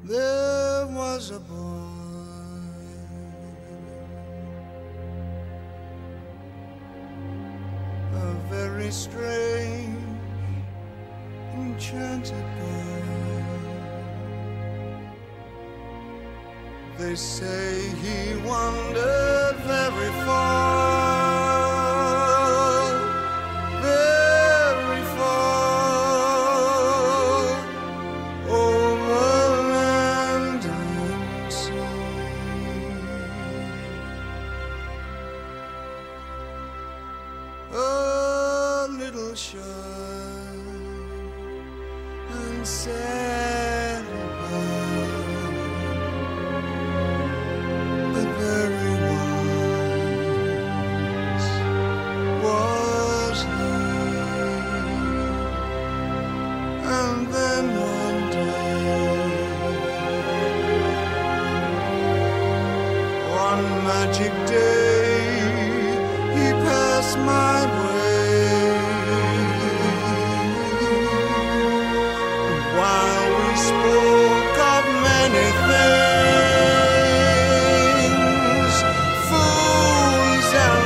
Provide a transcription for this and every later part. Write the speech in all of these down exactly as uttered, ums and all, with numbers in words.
there was a boy, a very strange, enchanted boy. They say he wandered very far, very far, over land and sea. A little shy and sad about, but very wise was he. And then one day, one magic day, he passed my way. And while we spoke of many things, fools and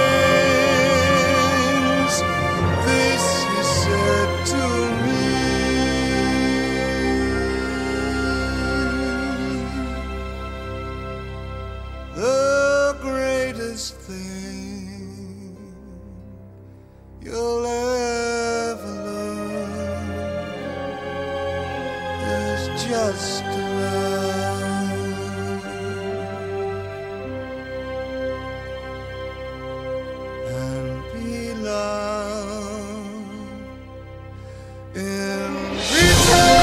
kings, this he said to me: the greatest thing you'll ever learn is just to love and be loved in return.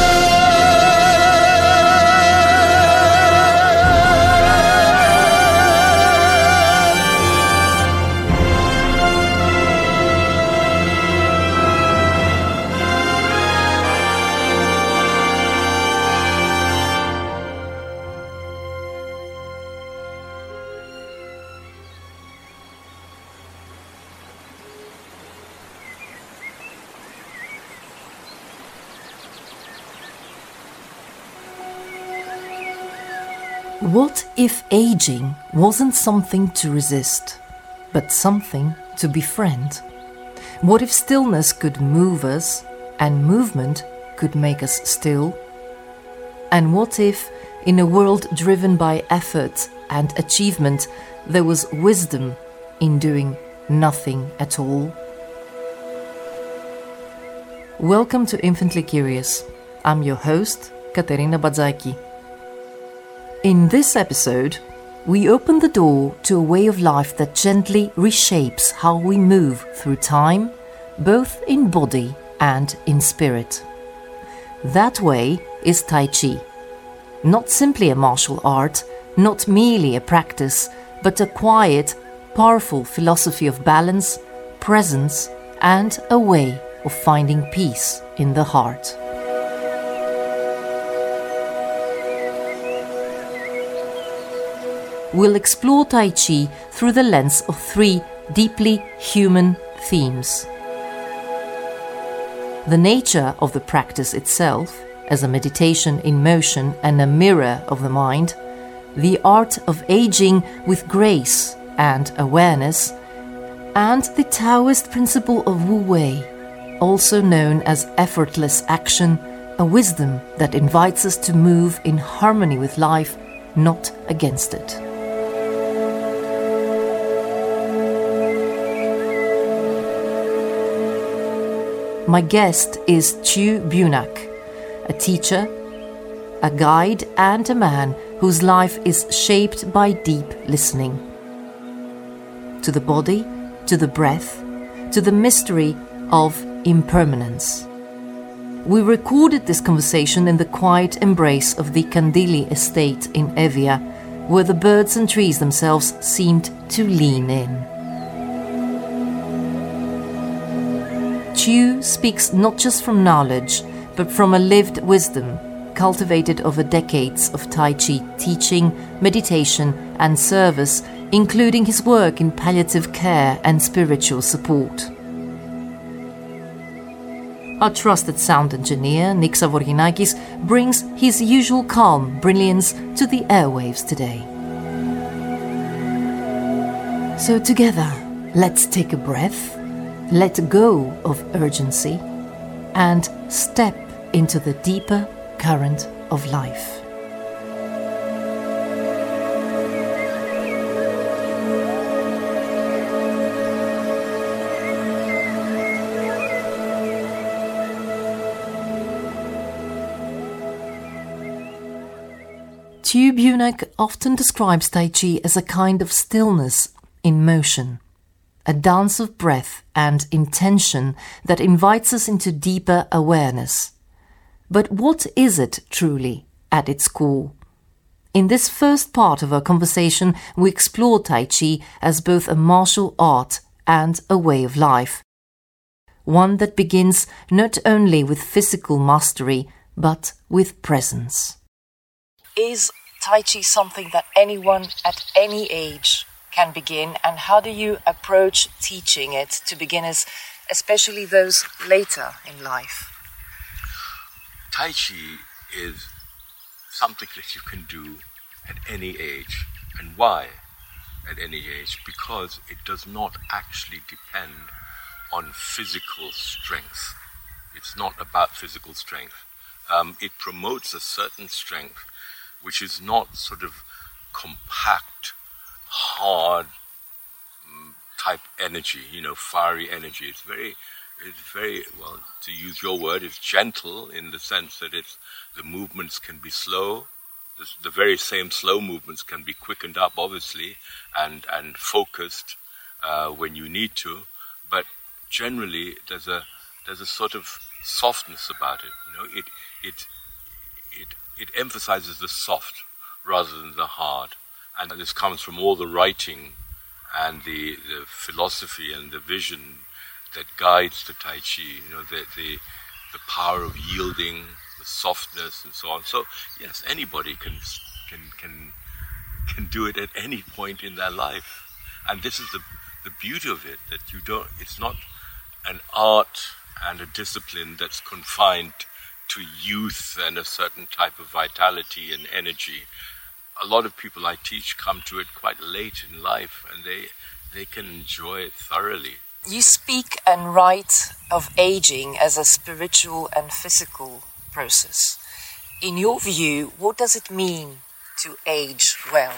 What if aging wasn't something to resist, but something to befriend? What if stillness could move us, and movement could make us still? And what if, in a world driven by effort and achievement, there was wisdom in doing nothing at all? Welcome to Infinitely Curious. I'm your host, Katerina Badzaki. In this episode, we open the door to a way of life that gently reshapes how we move through time, both in body and in spirit. That way is Tai Chi. Not simply a martial art, not merely a practice, but a quiet, powerful philosophy of balance, presence, and a way of finding peace in the heart. We'll explore Tai Chi through the lens of three deeply human themes. The nature of the practice itself, as a meditation in motion and a mirror of the mind, the art of aging with grace and awareness, and the Taoist principle of Wu Wei, also known as effortless action, a wisdom that invites us to move in harmony with life, not against it. My guest is Chu Bunak, a teacher, a guide and a man whose life is shaped by deep listening. To the body, to the breath, to the mystery of impermanence. We recorded this conversation in the quiet embrace of the Kandili estate in Evia, where the birds and trees themselves seemed to lean in. Chu speaks not just from knowledge, but from a lived wisdom cultivated over decades of Tai Chi teaching, meditation and service, including his work in palliative care and spiritual support. Our trusted sound engineer, Nick Savorinakis, brings his usual calm brilliance to the airwaves today. So together, let's take a breath, let go of urgency, and step into the deeper current of life. Tu Bunak often describes Tai Chi as a kind of stillness in motion, a dance of breath and intention that invites us into deeper awareness. But what is it truly at its core? In this first part of our conversation, we explore Tai Chi as both a martial art and a way of life, one that begins not only with physical mastery, but with presence. Is Tai Chi something that anyone at any age can begin, and how do you approach teaching it to beginners, especially those later in life? Tai Chi is something that you can do at any age. And why at any age? Because it does not actually depend on physical strength. It's not about physical strength. Um, it promotes a certain strength which is not sort of compact, hard type energy, you know, fiery energy. It's very, it's very, well, to use your word, it's gentle in the sense that it's, the movements can be slow. The, the very same slow movements can be quickened up, obviously, and, and focused uh, when you need to. But generally, there's a, there's a sort of softness about it, you know, it, it, it, it emphasizes the soft rather than the hard. And this comes from all the writing and the, the philosophy and the vision that guides the Tai Chi, you know, the, the, the power of yielding, the softness and so on. So, yes, anybody can, can, can, can do it at any point in their life. And this is the, the beauty of it, that you don't, it's not an art and a discipline that's confined to youth and a certain type of vitality and energy. A lot of people I teach come to it quite late in life, and they they can enjoy it thoroughly. You speak and write of aging as a spiritual and physical process. In your view, what does it mean to age well?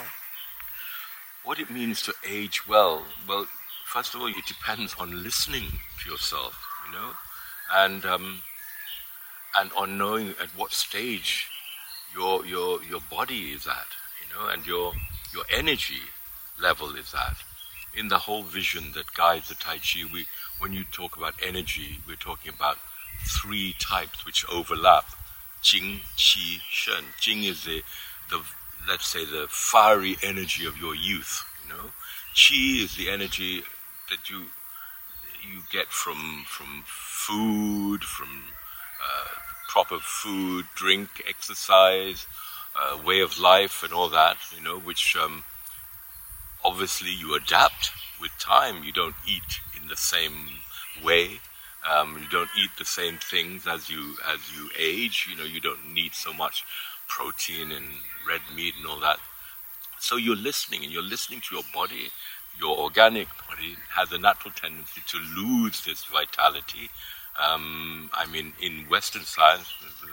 What it means to age well? Well, first of all, it depends on listening to yourself, you know, and um, and on knowing at what stage your your your body is at. You know, and your your energy level is at. In the whole vision that guides the Tai Chi, we, when you talk about energy, we're talking about three types which overlap. Jing, Qi, Shen. Jing is the, the, let's say, the fiery energy of your youth, you know. Qi is the energy that you you get from from food, from uh, proper food, drink, exercise, Uh, way of life and all that, you know, which um, obviously you adapt with time. You don't eat in the same way. Um, you don't eat the same things as you as you age. You know, you don't need so much protein and red meat and all that. So you're listening, and you're listening to your body. Your organic body has a natural tendency to lose this vitality. Um, I mean, in Western science,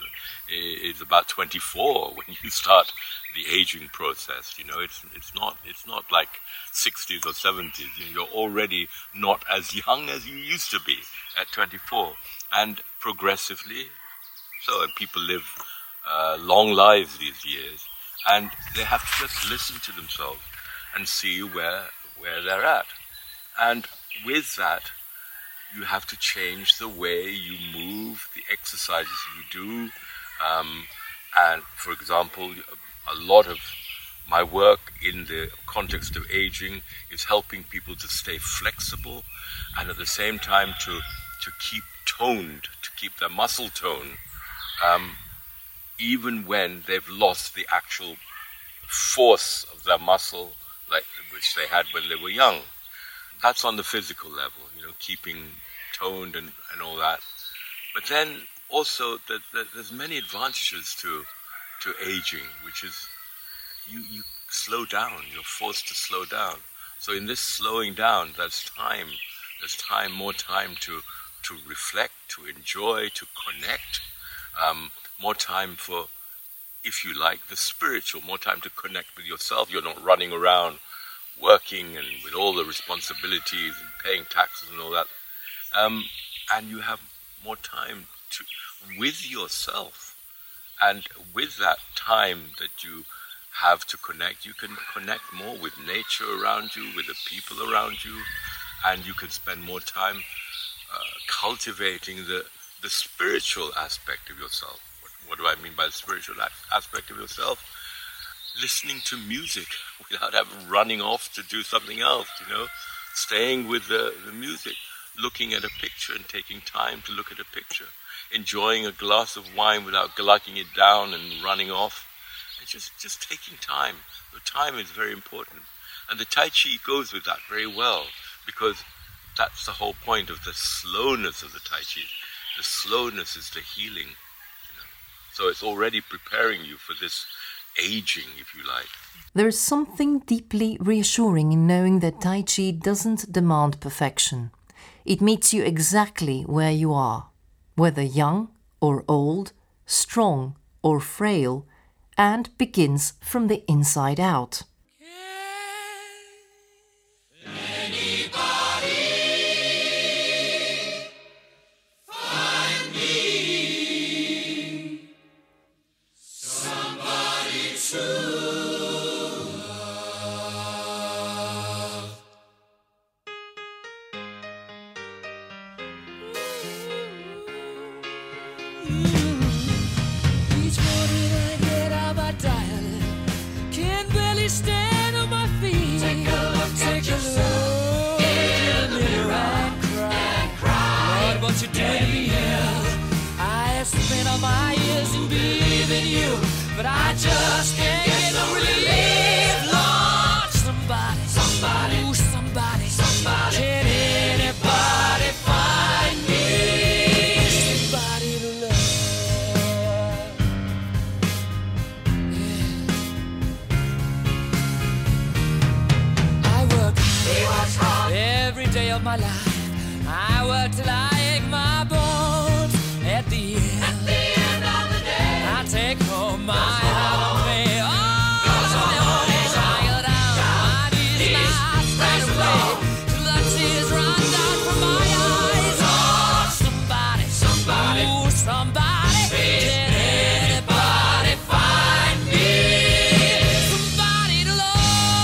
it's about twenty-four when you start the aging process. You know, it's it's not it's not like sixties or seventies. You're already not as young as you used to be at twenty-four, and progressively, so people live uh, long lives these years, and they have to just listen to themselves and see where where they're at, and with that, you have to change the way you move, the exercises you do. Um, and for example, a lot of my work in the context of aging is helping people to stay flexible and at the same time to, to keep toned, to keep their muscle tone, um, even when they've lost the actual force of their muscle, like which they had when they were young. That's on the physical level, you know, keeping toned and, and all that. But then also that, that there's many advantages to to aging, which is you you slow down. You're forced to slow down. So in this slowing down, there's time. There's time, more time to to reflect, to enjoy, to connect. Um, more time for, if you like, the spiritual. More time to connect with yourself. You're not running around working and with all the responsibilities and paying taxes and all that. Um, and you have more time to with yourself. And with that time that you have to connect, you can connect more with nature around you, with the people around you, and you can spend more time uh, cultivating the, the spiritual aspect of yourself. What, what do I mean by the spiritual aspect of yourself? Listening to music without having running off to do something else, you know, staying with the, the music, looking at a picture and taking time to look at a picture, enjoying a glass of wine without glugging it down and running off, and just, just taking time. The time is very important. And the Tai Chi goes with that very well, because that's the whole point of the slowness of the Tai Chi. The slowness is the healing. You know? So it's already preparing you for this aging, if you like. There is something deeply reassuring in knowing that Tai Chi doesn't demand perfection. It meets you exactly where you are, whether young or old, strong or frail, and begins from the inside out. My years and believe in you, but I just can't get no relief. Lord, somebody, somebody, ooh, somebody, somebody, can anybody find me somebody to love? Yeah. I work, he works hard every day of my life. I work till I ache my bones. At the end, at the end of the day, I take home my heart on me. Oh, tired out, my knees not straight away, till the tears run down from my eyes. Oh, somebody, somebody, ooh, somebody, can anybody find me somebody to love?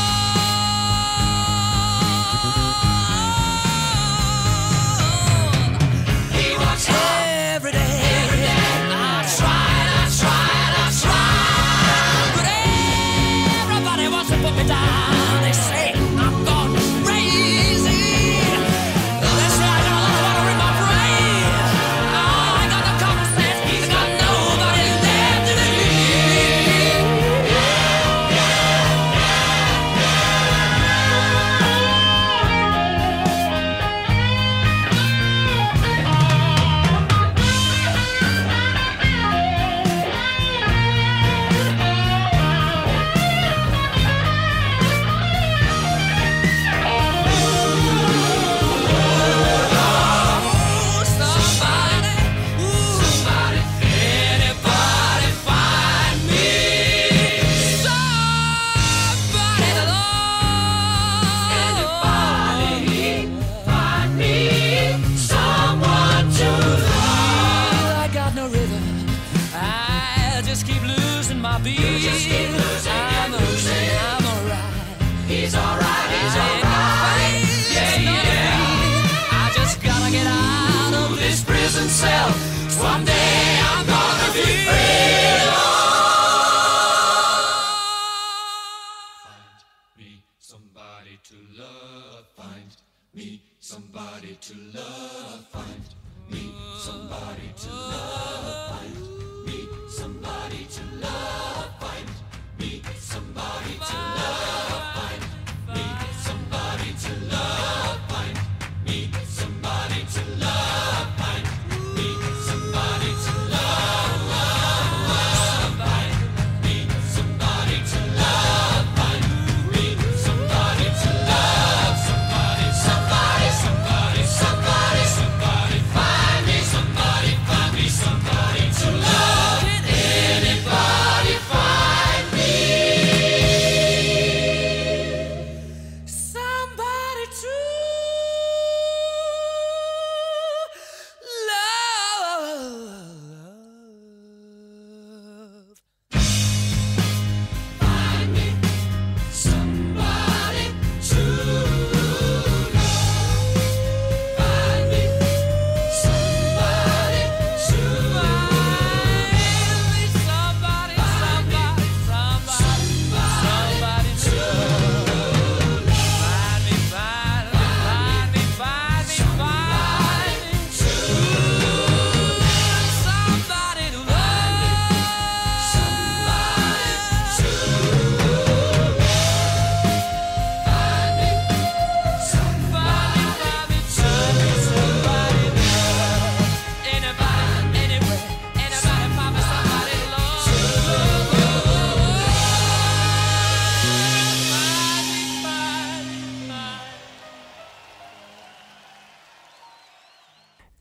He works hard every day. Every day. I tried, I tried, I tried, but everybody wants to put me down. They say I'm gone crazy. They say I got a lot of water in my brain. I ain't got no common sense. I got nobody left to believe. Somebody, ooh, somebody, anybody find me somebody to love? Anybody find me someone to love? I got no rhythm. I just keep losing my beat. You just keep losing, I'm yeah, losing. I'm alright. He's alright. He's alright. Yeah, yeah. I just gotta get out of this prison cell. Someday I'm gonna be free. Find me somebody to love. Find me somebody to love. Find me somebody to love. Find me somebody to love. Find me somebody to love. Find me somebody to love. Find me somebody to love. Find me somebody.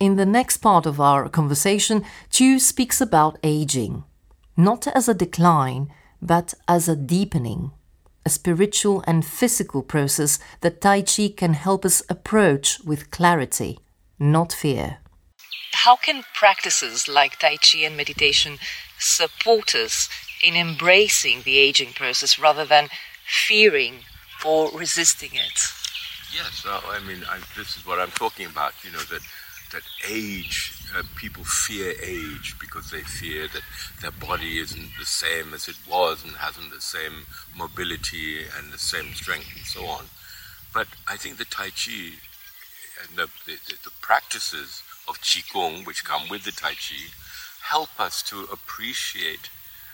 In the next part of our conversation, Chu speaks about aging, not as a decline, but as a deepening, a spiritual and physical process that Tai Chi can help us approach with clarity, not fear. How can practices like Tai Chi and meditation support us in embracing the aging process rather than fearing or resisting it? Yes, uh, I mean, I, this is what I'm talking about, you know, that that age, uh, people fear age because they fear that their body isn't the same as it was and hasn't the same mobility and the same strength and so on. But I think the Tai Chi and the, the, the practices of Qigong, which come with the Tai Chi, help us to appreciate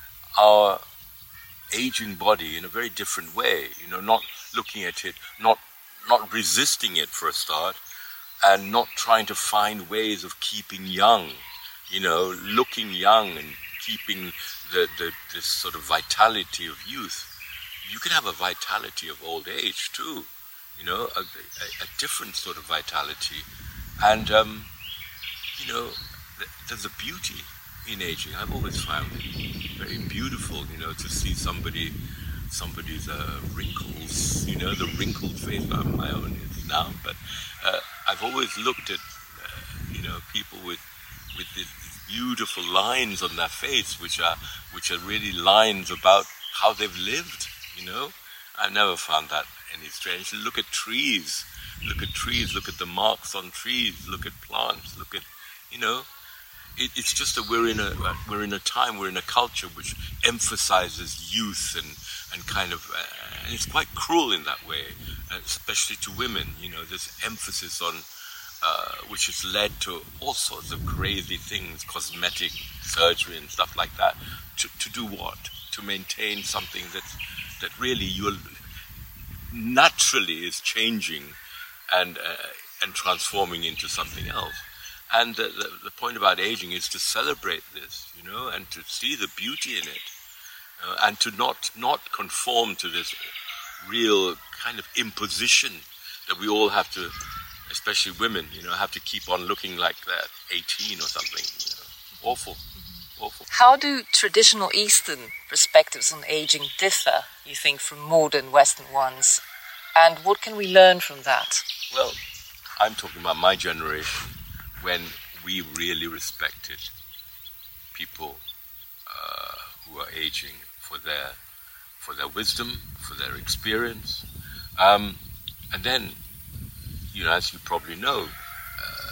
our aging body in a very different way, you know, not looking at it, not not resisting it for a start, and not trying to find ways of keeping young, you know, looking young and keeping the, the this sort of vitality of youth. You can have a vitality of old age too, you know, a, a, a different sort of vitality. And, um, you know, there's a beauty in aging. I've always found it very beautiful, you know, to see somebody, somebody's uh, wrinkles, you know, the wrinkled face, well, my own is now, but uh, I've always looked at, uh, you know, people with with these beautiful lines on their face, which are which are really lines about how they've lived, you know. I've never found that any strange. Look at trees, look at trees, look at the marks on trees, look at plants, look at, you know, it, it's just that we're in a we're in a time, we're in a culture which emphasizes youth and and kind of, uh, and it's quite cruel in that way, especially to women. You know, this emphasis on, uh, which has led to all sorts of crazy things, cosmetic surgery and stuff like that. To, to do what? To maintain something that that really you're naturally is changing and uh, and transforming into something else. And the, the, the point about aging is to celebrate this, you know, and to see the beauty in it. Uh, and to not not conform to this real kind of imposition that we all have to, especially women, you know, have to keep on looking like that, eighteen or something. You know. Awful, awful. How do traditional Eastern perspectives on aging differ, you think, from modern Western ones? And what can we learn from that? Well, I'm talking about my generation, when we really respected people uh, who are aging for their for their wisdom, for their experience, um, and then, you know, as you probably know, uh,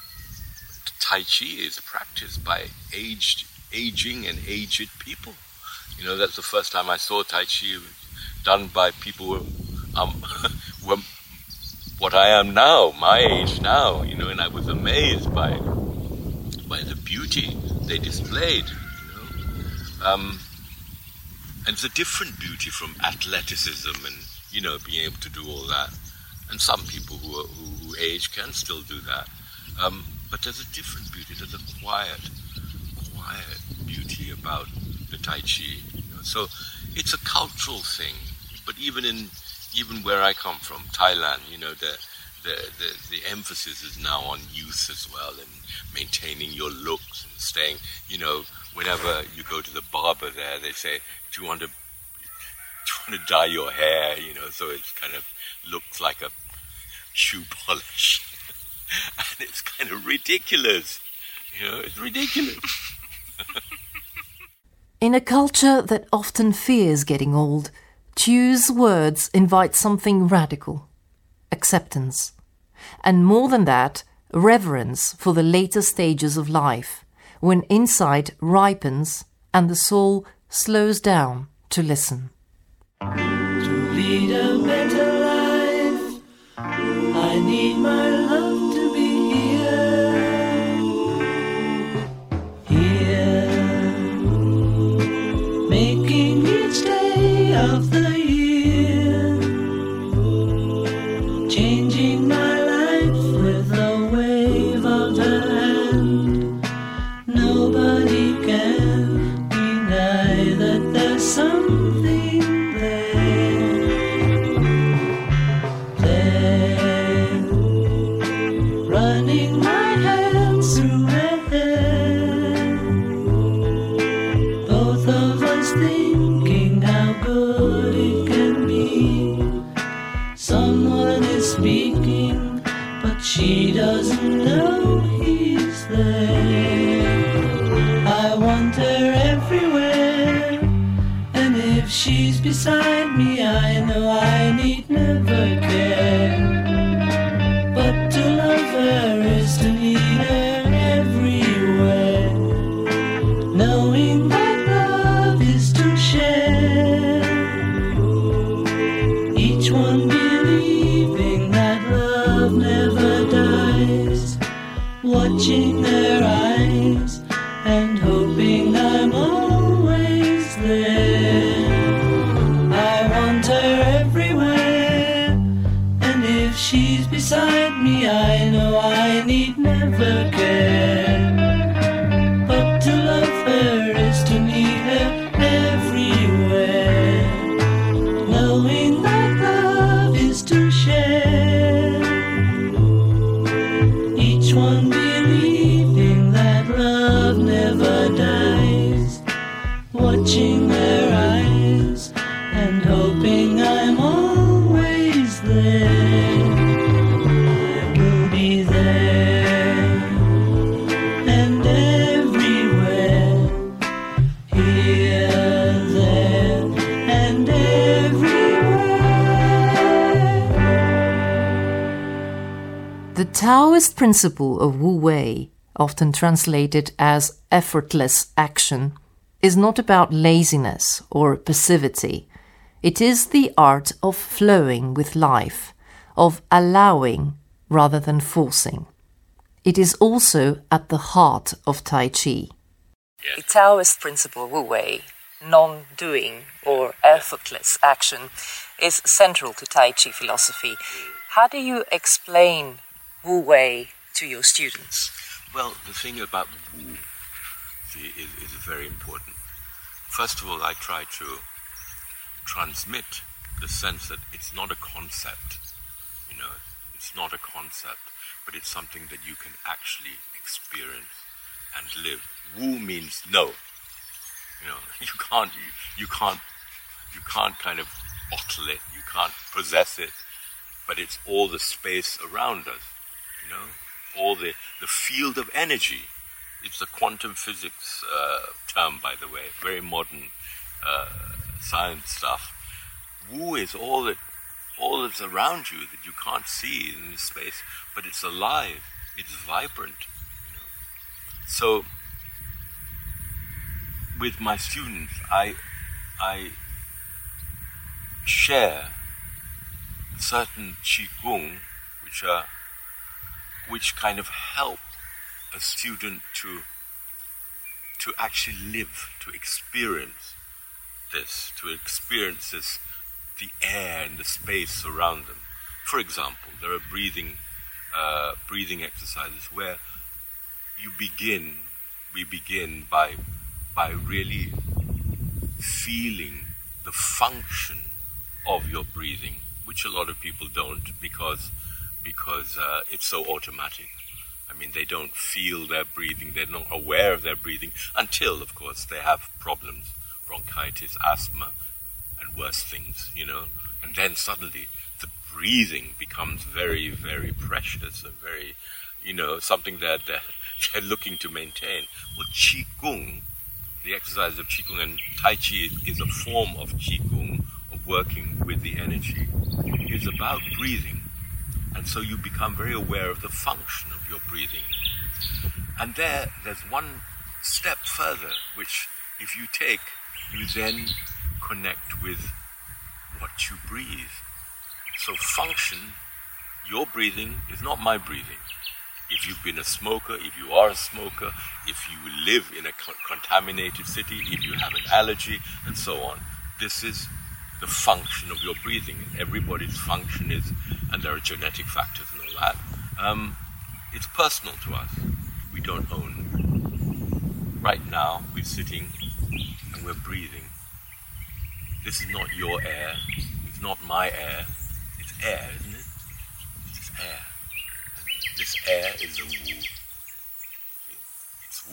Tai Chi is practiced by aged, aging and aged people. You know, that's the first time I saw Tai Chi done by people who, um, who are what I am now, my age now. You know, and I was amazed by by the beauty they displayed. You know. Um, And it's a different beauty from athleticism and, you know, being able to do all that. And some people who, are, who, who age can still do that. Um, but there's a different beauty. There's a quiet, quiet beauty about the Tai Chi. You know? So it's a cultural thing. But even in, even where I come from, Thailand, you know, the the the, the emphasis is now on youth as well, and maintaining your looks and staying, you know, whenever you go to the barber there, they say, do you want to, do you want to dye your hair, you know, so it kind of looks like a shoe polish. And it's kind of ridiculous, you know, it's ridiculous. In a culture that often fears getting old, Chu's words invite something radical: acceptance. And more than that, reverence for the later stages of life, when insight ripens and the soul slows down to listen. To lead a better life, I need my love to be here. Here, making each day of the year, changing my life with a wave of the hand. Nobody can deny that there's something there, there, running my hair thinking how good it can be. Someone is speaking, but she doesn't know he's there. I want her everywhere, and if she's beside me, I know I need never care. But to love her is to need her everywhere, knowing that love is to share. Each one believing that love never dies, watching their eyes and hoping I'm always there. I want her everywhere, and if she's beside me, I know I need never care. But to love her is to need her everywhere, knowing that love is to share. Each one believing that love never dies, watching their eyes and hoping I'm always there. I will be there and everywhere, here, there, and everywhere. The Taoist principle of Wu Wei, often translated as effortless action, is not about laziness or passivity. It is the art of flowing with life, of allowing rather than forcing. It is also at the heart of Tai Chi. The Taoist principle Wu Wei, non-doing or effortless action, is central to Tai Chi philosophy. How do you explain Wu Wei to your students? Well, the thing about Wu is, is very important. First of all, I try to transmit the sense that it's not a concept, you know, it's not a concept, but it's something that you can actually experience and live. Wu means no, you know, you can't, you, you can't, you can't kind of bottle it, you can't possess it, but it's all the space around us, you know, all the, the field of energy. It's a quantum physics uh, term, by the way, very modern uh, science stuff. Wu is all that, all that's around you that you can't see in this space, but it's alive, it's vibrant. You know? So, with my students, I, I share certain qigong, which are, which kind of help a student to to actually live, to experience this, to experience this, the air and the space around them. For example, there are breathing uh, breathing exercises where you begin, we begin by by really feeling the function of your breathing, which a lot of people don't because because uh, it's so automatic. I mean, they don't feel their breathing, they're not aware of their breathing until, of course, they have problems, bronchitis, asthma, and worse things, you know. And then suddenly the breathing becomes very, very precious and very, you know, something that they're, they're looking to maintain. Well, Qigong, the exercise of Qigong, and Tai Chi is a form of Qigong, of working with the energy, is about breathing. And so you become very aware of the function of your breathing. And there, there's one step further, which if you take, you then connect with what you breathe. So function, your breathing is not my breathing. If you've been a smoker, if you are a smoker, if you live in a co- contaminated city, if you have an allergy, and so on, this is the function of your breathing. Everybody's function is, and there are genetic factors and all that. Um, it's personal to us. We don't own. Right now, we're sitting and we're breathing. This is not your air. It's not my air. It's air, isn't it? It's air. This air is the Wu. It's Wu. It's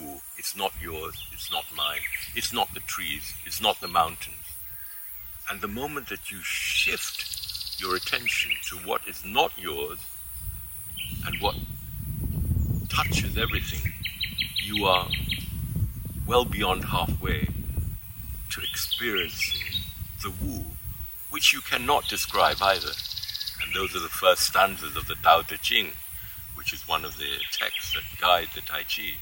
It's not yours, it's not mine, it's not the trees, it's not the mountains. And the moment that you shift your attention to what is not yours and what touches everything, you are well beyond halfway to experiencing the Wu, which you cannot describe either. And those are the first stanzas of the Tao Te Ching, which is one of the texts that guide the Tai Chi. You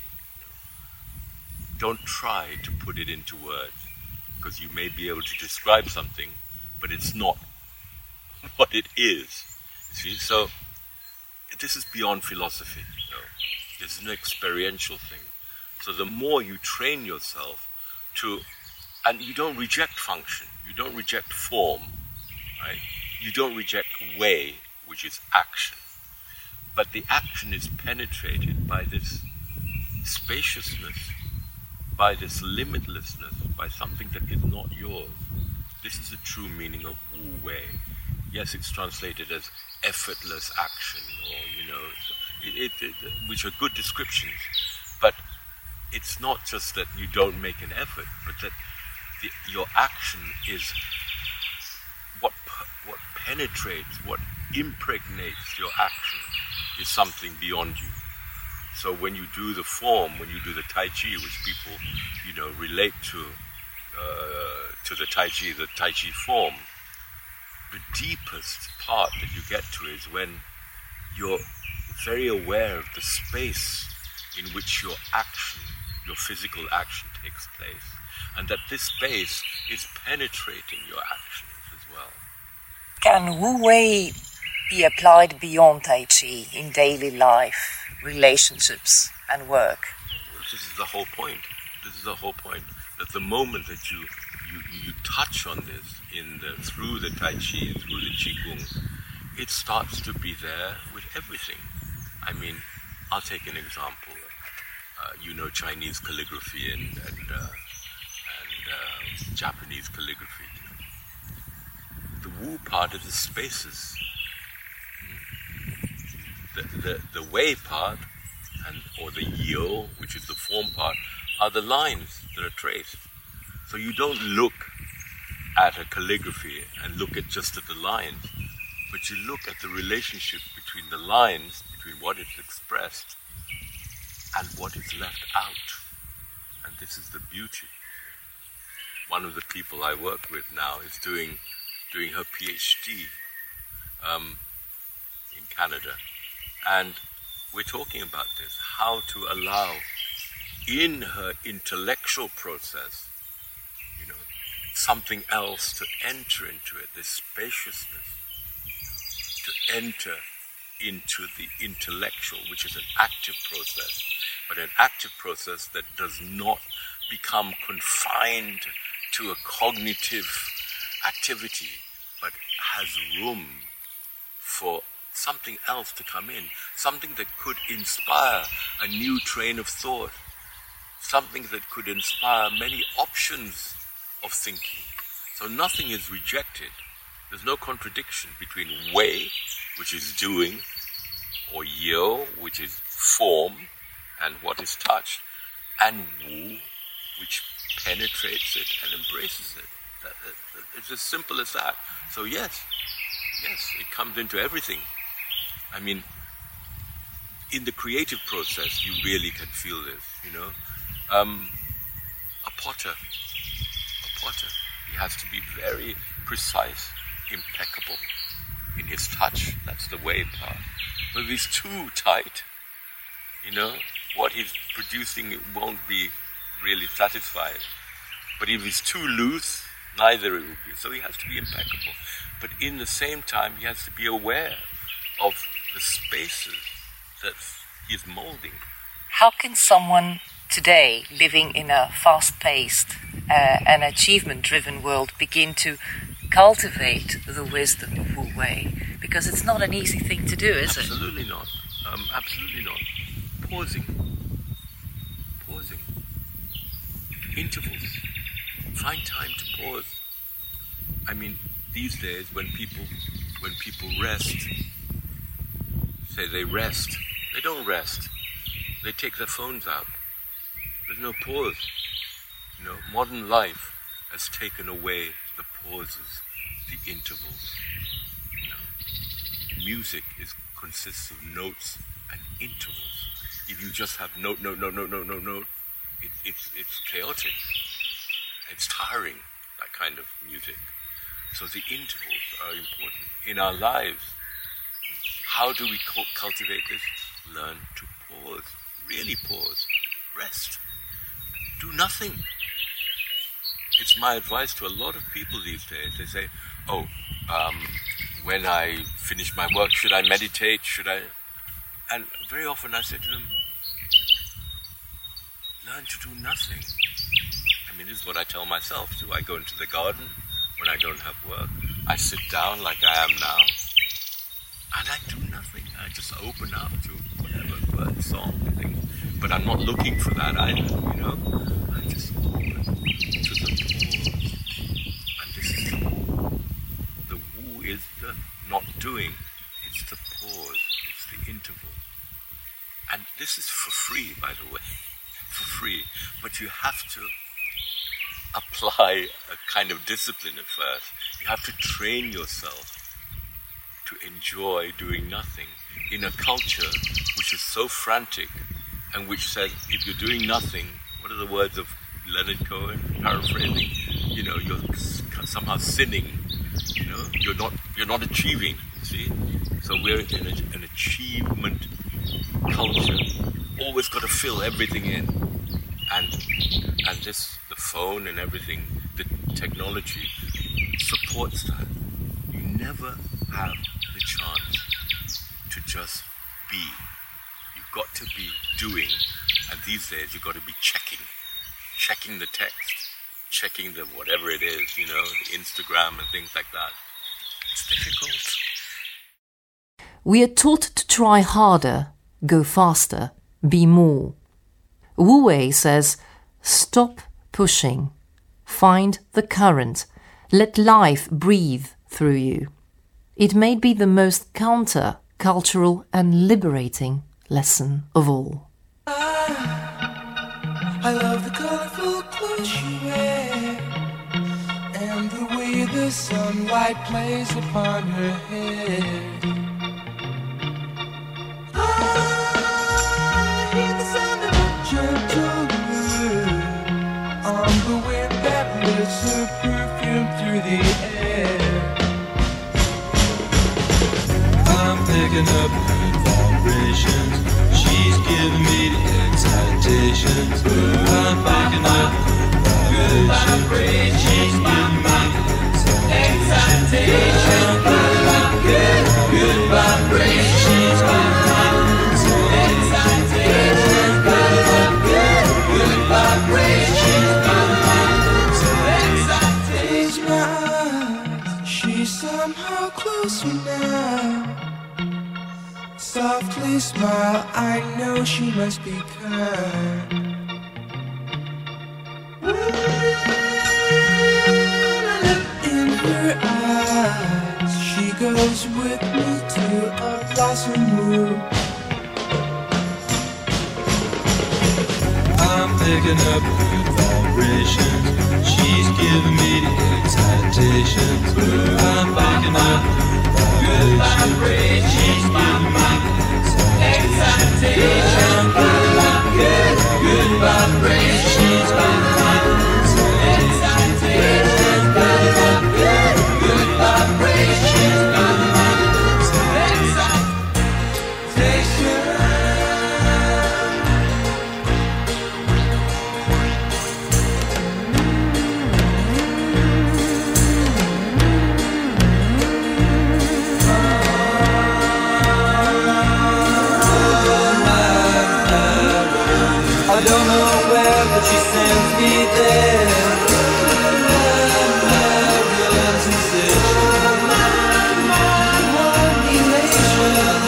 know, don't try to put it into words, because you may be able to describe something, but it's not what it is. You see, so this is beyond philosophy. You know. This is an experiential thing. So the more you train yourself to, and you don't reject function, you don't reject form, right? You don't reject way, which is action. But the action is penetrated by this spaciousness, by this limitlessness, by something that is not yours. This is the true meaning of Wu Wei. Yes, it's translated as effortless action, or, you know, it, it, it, which are good descriptions. But it's not just that you don't make an effort, but that the, your action is what what penetrates, what impregnates your action is something beyond you. So when you do the form, when you do the Tai Chi, which people, you know, relate to uh, to the Tai Chi, the Tai Chi form, the deepest part that you get to is when you're very aware of the space in which your action, your physical action takes place, and that this space is penetrating your actions as well. Can Wu Wei be applied beyond Tai Chi in daily life, relationships and work? Well, this is the whole point. This is the whole point. That the moment that you you, you touch on this in the through the Tai Chi, through the Qigong, it starts to be there with everything. I mean, I'll take an example. Uh, you know Chinese calligraphy and and, uh, and uh, Japanese calligraphy. You know. The Wu part is the spaces. The, the the Wei part, and or the Yo, which is the form part, are the lines that are traced. So you don't look at a calligraphy and look at just at the lines, but you look at the relationship between the lines, between what is expressed and what is left out. And this is the beauty. One of the people I work with now is doing doing her PhD um, in Canada. And we're talking about this, how to allow in her intellectual process, you know, something else to enter into it, this spaciousness, you know, to enter into the intellectual, which is an active process, but an active process that does not become confined to a cognitive activity, but has room for something else to come in, something that could inspire a new train of thought, something that could inspire many options of thinking. So nothing is rejected. There's no contradiction between Wei, which is doing, or Yo, which is form and what is touched, and Wu, which penetrates it and embraces it. That, that, it's as simple as that. So yes, yes, it comes into everything. I mean, in the creative process, you really can feel this, you know. Um, a potter, a potter, he has to be very precise, impeccable in his touch. That's the Wei part. But if he's too tight, you know, what he's producing won't be really satisfying. But if he's too loose, neither it will be. So he has to be impeccable. But in the same time, he has to be aware of the spaces that he's molding. How can someone today, living in a fast-paced uh, and achievement-driven world, begin to cultivate the wisdom of Wu Wei? Because it's not an easy thing to do, is absolutely it? Absolutely not. Um, absolutely not. Pausing. Pausing. Intervals. Find time to pause. I mean, these days when people when people rest, say they rest, they don't rest. They take their phones out. There's no pause. You know, modern life has taken away the pauses, the intervals. You know, music is consists of notes and intervals. If you just have note, note, note, note, note, note, note, it, it's it's chaotic. It's tiring, that kind of music. So the intervals are important in our lives. How do we cultivate this? Learn to pause. Really pause. Rest. Do nothing. It's my advice to a lot of people these days. They say, oh, um, when I finish my work, should I meditate? Should I? And very often I say to them, learn to do nothing. I mean, this is what I tell myself too. I go into the garden when I don't have work. I sit down like I am now. And I do nothing. I just open up to whatever bird song and things. But I'm not looking for that either, you know. I just open to the pause. And this is the woo. The woo is the not doing. It's the pause. It's the interval. And this is for free, by the way. For free. But you have to apply a kind of discipline at first. You have to train yourself to enjoy doing nothing in a culture which is so frantic and which says if you're doing nothing, what are the words of Leonard Cohen, paraphrasing, you know, you're somehow sinning, you know, you're not you're not achieving, see? So we're in a, an achievement culture, always got to fill everything in, and and this, the phone and everything, the technology supports that. You never have the chance to just be. You've got to be doing, and these days you've got to be checking, checking the text, checking the whatever it is, you know, the Instagram and things like that. It's difficult. We are taught to try harder, go faster, be more. Wu Wei says, stop pushing, find the current, let life breathe through you. It may be the most counter-cultural and liberating lesson of all. I, I love the colorful clothes she wears and the way the sunlight plays upon her head. I hear the sound of a gentle wind on the wind that lifts her perfume through the air. I'm picking up good vibrations. She's giving me the excitations. I'm picking up good vibrations. She's giving me the excitations. Good, good vibrations. She's giving me the excitations. Good, good vibrations. She's giving me the excitations. Close my eyes. She's somehow closer now. Softly smile, I know she must be kind. In her eyes, she goes with me to a blossom room. I'm picking up good vibrations. She's giving me the excitations. I'm picking up good vibrations. She's giving me excitation, good, good vibrations. She's giving me excitation, good, good vibrations. She's giving me excitation. I don't know where, but she sends me there. My real sensation, my one elation,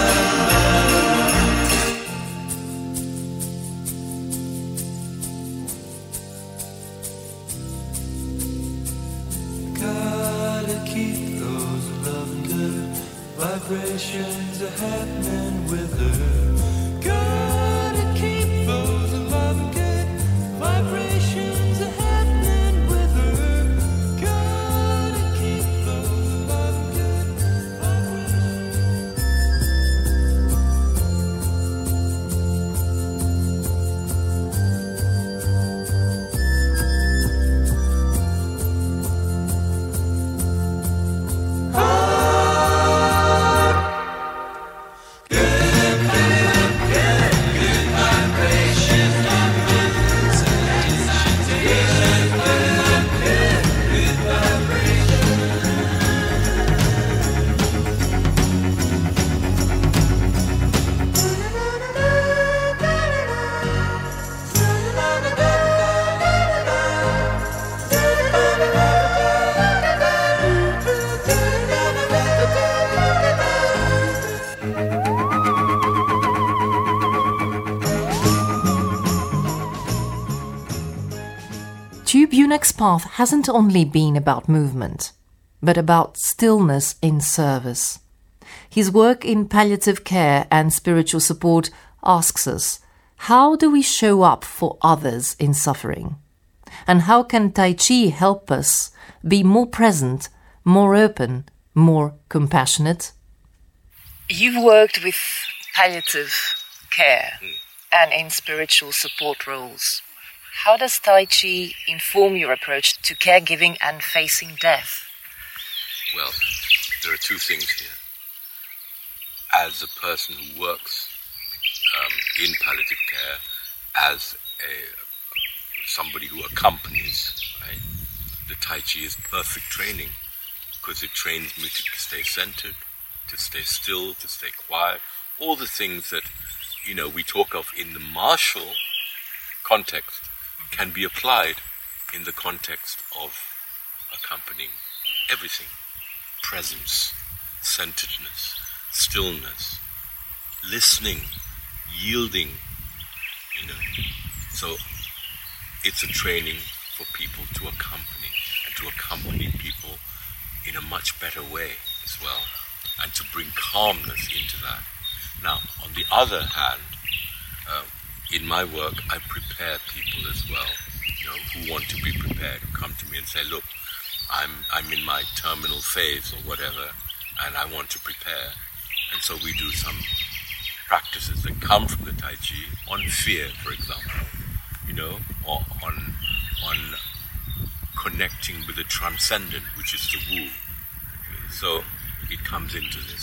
gotta keep those loving good vibrations are happening with her. Gotta keep those loving good Kunak's path hasn't only been about movement, but about stillness in service. His work in palliative care and spiritual support asks us, how do we show up for others in suffering? And how can Tai Chi help us be more present, more open, more compassionate? You've worked with palliative care and in spiritual support roles. How does Tai Chi inform your approach to caregiving and facing death? Well, there are two things here. As a person who works um, in palliative care, as a somebody who accompanies, right, the Tai Chi is perfect training because it trains me to stay centered, to stay still, to stay quiet, all the things that, you know, we talk of in the martial context can be applied in the context of accompanying everything. Presence, centeredness, stillness, listening, yielding, you know. So it's a training for people to accompany and to accompany people in a much better way as well, and to bring calmness into that. Now, on the other hand, uh, in my work, I prepare people as well, you know, who want to be prepared, who come to me and say, look, I'm I'm in my terminal phase or whatever, and I want to prepare. And so we do some practices that come from the Tai Chi on fear, for example, you know, or on on connecting with the transcendent, which is the Wu. So it comes into this.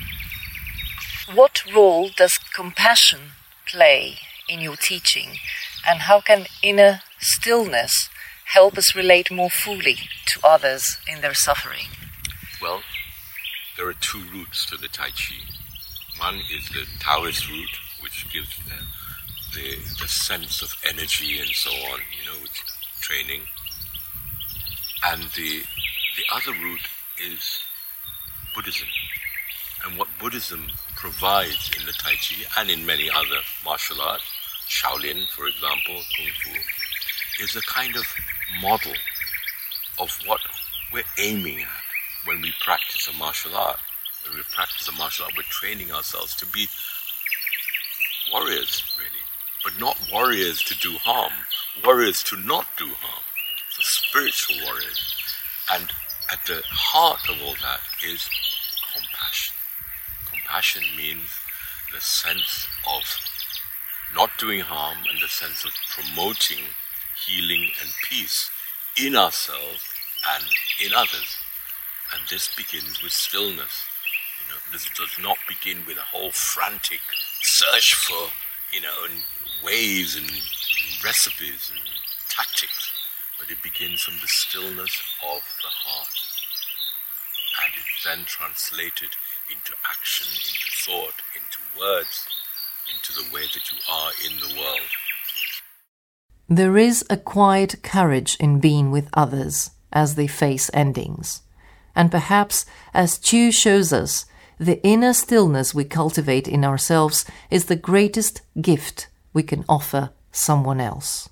What role does compassion play in your teaching, and how can inner stillness help us relate more fully to others in their suffering? Well, there are two routes to the Tai Chi. One is the Taoist route, which gives the, the, the sense of energy and so on, you know, which training. And the the other route is Buddhism. And what Buddhism provides in the Tai Chi and in many other martial arts, Shaolin, for example, Kung Fu, is a kind of model of what we're aiming at when we practice a martial art. When we practice a martial art, we're training ourselves to be warriors, really. But not warriors to do harm, warriors to not do harm. So spiritual warriors. And at the heart of all that is compassion. Compassion means the sense of not doing harm and the sense of promoting healing and peace in ourselves and in others. And this begins with stillness. You know, this does not begin with a whole frantic search for, you know, and ways and, and recipes and tactics, but it begins from the stillness of the heart. And it's then translated into action, into thought, into words, into the way that you are in the world. There is a quiet courage in being with others as they face endings. And perhaps, as Chu shows us, the inner stillness we cultivate in ourselves is the greatest gift we can offer someone else.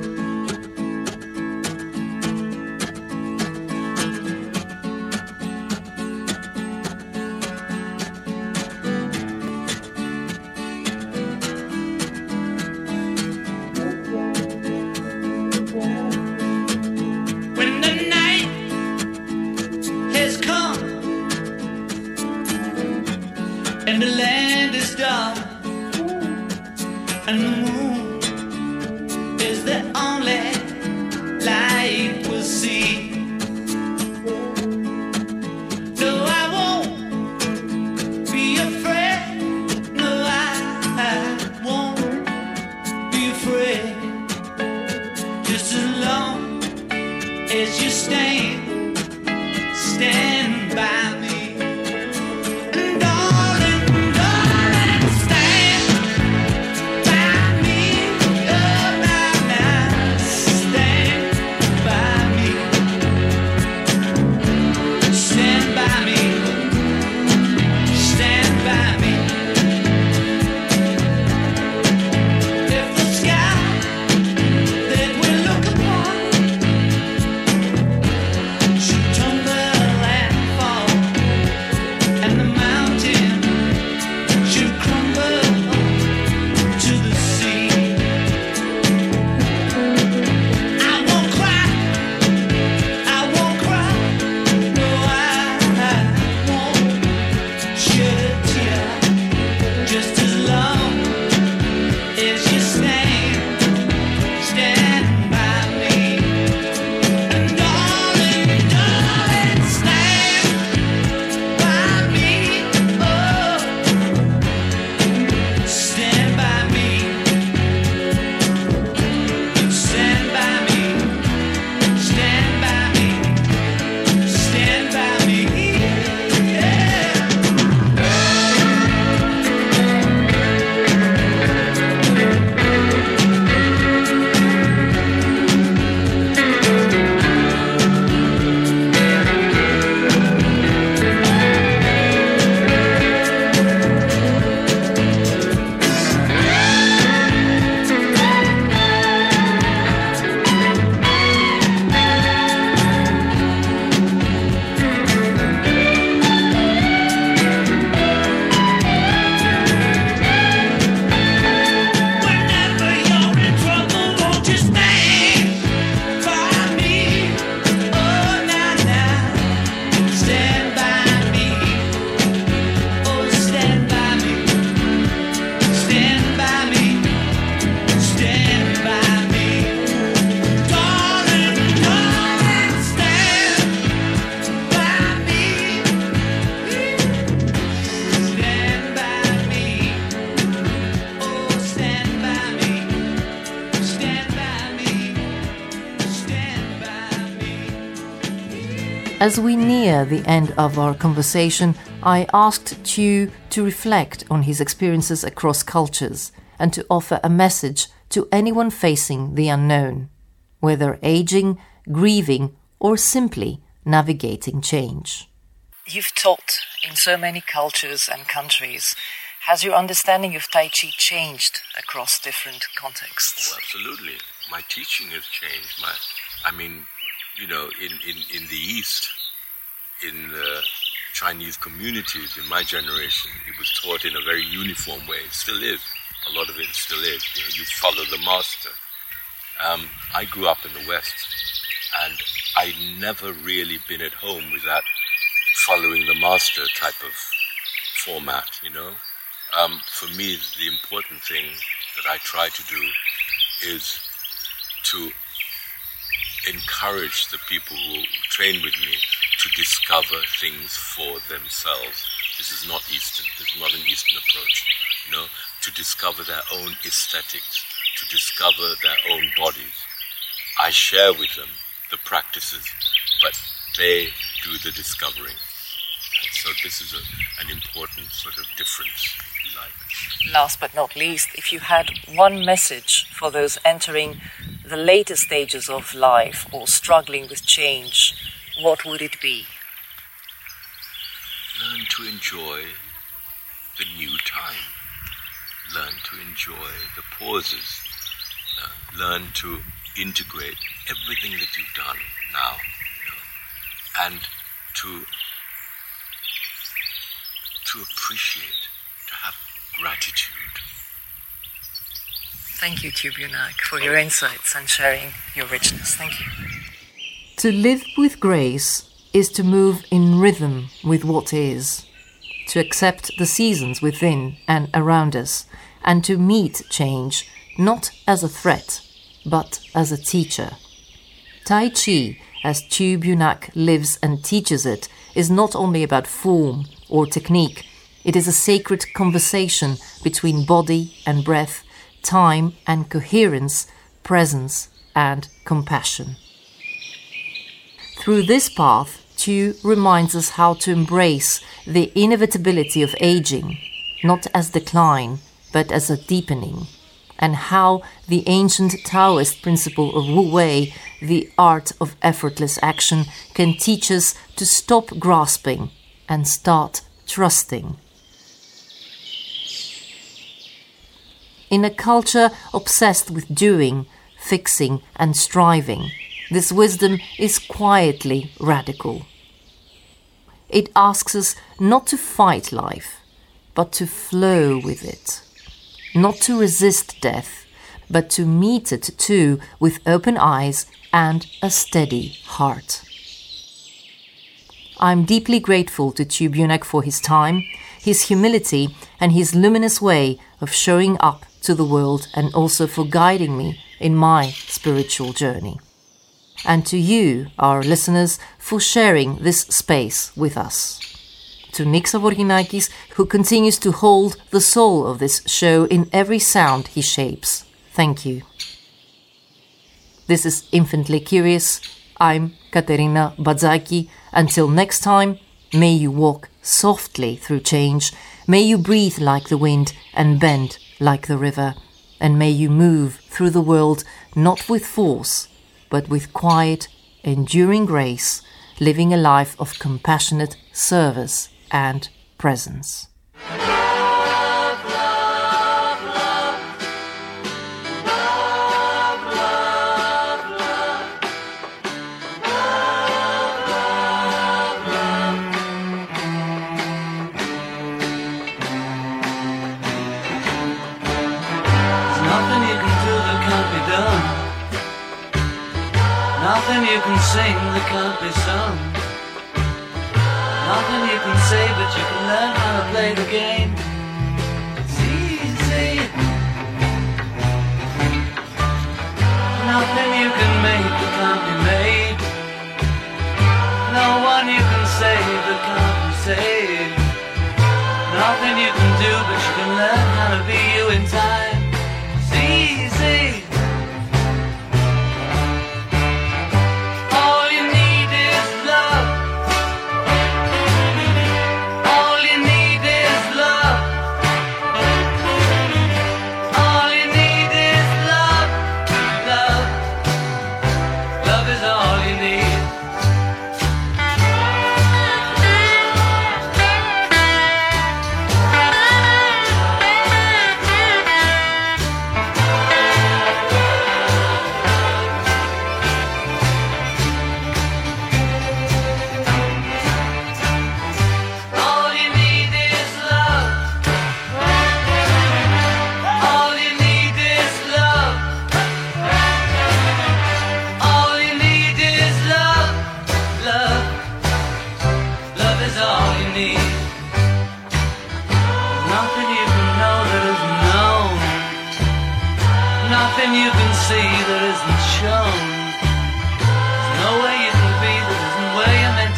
When the night has come and the land is dark and the moon is the only light we'll see. No, I won't be afraid. No, I won't be afraid. Just as long as you stand, stand by me. And darling, darling, stand by me. As we near the end of our conversation, I asked Tew to reflect on his experiences across cultures and to offer a message to anyone facing the unknown, whether aging, grieving, or simply navigating change. You've taught in so many cultures and countries. Has your understanding of Tai Chi changed across different contexts? Oh, absolutely. My teaching has changed. My, I mean, you know, in, in, in the East, in the Chinese communities, in my generation, it was taught in a very uniform way. It still is. A lot of it still is. You know, you follow the master. Um, I grew up in the West, and I'd never really been at home with that following the master type of format, you know. Um, for me, the important thing that I try to do is to encourage the people who train with me to discover things for themselves. This is not Eastern. This is not an Eastern approach, you know, to discover their own aesthetics, to discover their own bodies. I share with them the practices, but they do the discovering. And so this is a, an important sort of difference, if you like. Last but not least, if you had one message for those entering the later stages of life or struggling with change, what would it be? Learn to enjoy the new time. Learn to enjoy the pauses. Learn to integrate everything that you've done now, you know, and to to appreciate, to have gratitude. Thank you, Tew Bunak, for your insights and sharing your richness. Thank you. To live with grace is to move in rhythm with what is, to accept the seasons within and around us, and to meet change not as a threat, but as a teacher. Tai Chi, as Tew Bunak lives and teaches it, is not only about form or technique. It is a sacred conversation between body and breath, time and coherence, presence and compassion. Through this path, Tew reminds us how to embrace the inevitability of aging, not as decline, but as a deepening, and how the ancient Taoist principle of Wu Wei, the art of effortless action, can teach us to stop grasping and start trusting. In a culture obsessed with doing, fixing and striving, this wisdom is quietly radical. It asks us not to fight life, but to flow with it. Not to resist death, but to meet it too with open eyes and a steady heart. I'm deeply grateful to Tew Bunak for his time, his humility and his luminous way of showing up to the world, and also for guiding me in my spiritual journey. And to you, our listeners, for sharing this space with us. To Nick Savorinakis, who continues to hold the soul of this show in every sound he shapes. Thank you. This is Infinitely Curious. I'm Katerina Badzaki. Until next time, may you walk softly through change. May you breathe like the wind and bend like the river. And may you move through the world not with force, but with quiet, enduring grace, living a life of compassionate service and presence. Nothing you can sing that can't be sung. Nothing you can say, but you can learn how to play the game. It's easy. Nothing you can make that can't be made. No one you can save that can't be saved. Nothing you can do, but you can learn how to be you in time. It's easy. All you need is love.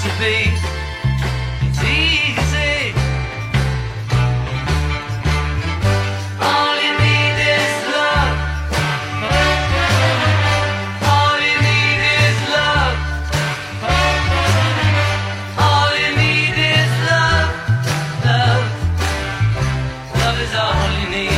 to be. It's easy. All you need is love. All you need is love. All you need is love. Love. Love is all you need.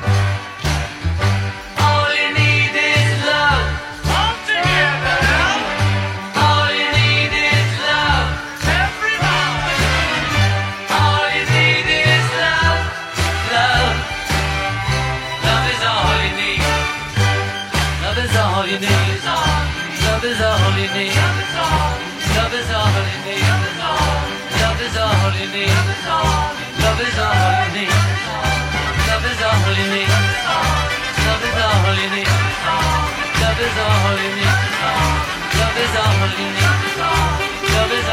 All you need is love. All together. All you need is love. Everybody. All you need is love. Love. Love is all you need. Love is all you need. Love is all you need. Love is all you need. Love is all you need. Love is all you need. Love is all you need. Love is all you need. Love is all you need. Love is all you need. Love is